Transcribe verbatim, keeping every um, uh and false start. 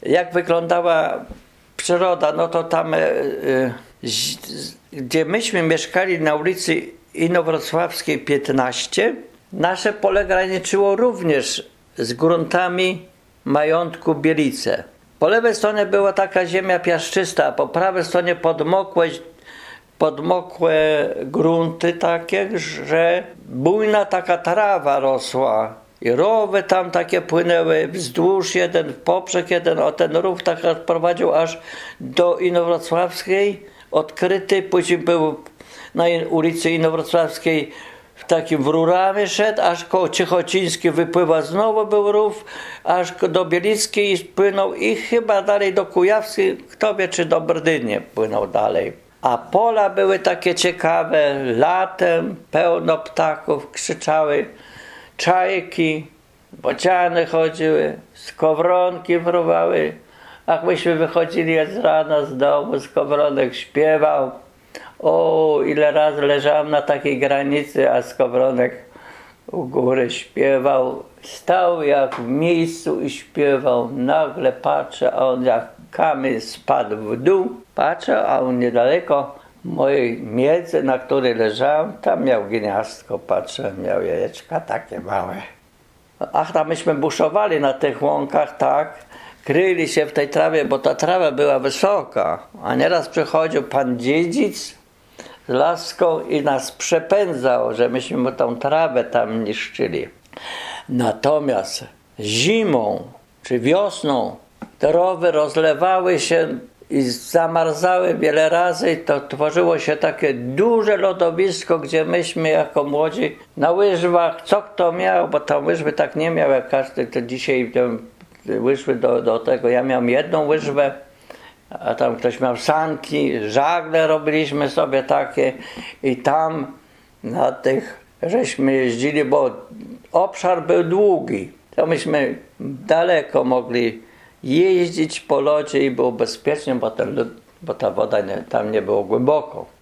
jak wyglądała przyroda, no to tam, e, e, gdzie myśmy mieszkali na ulicy Inowrocławskiej piętnaście, nasze pole graniczyło również z gruntami majątku Bielice. Po lewej stronie była taka ziemia piaszczysta, a po prawej stronie podmokłe, podmokłe grunty takie, że bujna taka trawa rosła. I rowy tam takie płynęły wzdłuż, jeden w poprzek, jeden o ten rów tak prowadził aż do Inowrocławskiej, odkryty, później był na ulicy Inowrocławskiej w takim w rurami szedł, aż koło Ciechocińskiej wypływa znowu był rów, aż do Bielickiej płynął i chyba dalej do Kujawskiej, kto wie czy do Brdynie płynął dalej. A pola były takie ciekawe, latem pełno ptaków, krzyczały, czajki, bociany chodziły, skowronki fruwały. Jak myśmy wychodzili z rana z domu, skowronek śpiewał. O, ile razy leżałem na takiej granicy, a skowronek u góry śpiewał. Stał jak w miejscu i śpiewał. Nagle patrzę, a on jak kamień spadł w dół. Patrzę, a on niedaleko mojej miedzy, na której leżałem, tam miał gniazdko, patrzę, miał jajeczka takie małe. Ach, tam myśmy buszowali na tych łąkach, tak, kryli się w tej trawie, bo ta trawa była wysoka, a nieraz przychodził pan dziedzic z laską i nas przepędzał, że myśmy mu tą trawę tam niszczyli. Natomiast zimą czy wiosną te rowy rozlewały się i zamarzały wiele razy i to tworzyło się takie duże lodowisko, gdzie myśmy jako młodzi na łyżwach, co kto miał, bo tam łyżwy tak nie miał jak każdy, to dzisiaj łyżwy do, do tego, ja miałem jedną łyżwę, a tam ktoś miał sanki, żagle robiliśmy sobie takie i tam na tych żeśmy jeździli, bo obszar był długi, to myśmy daleko mogli jeździć po lodzie i było bezpiecznie, bo, ten, bo ta woda nie, tam nie było głęboko.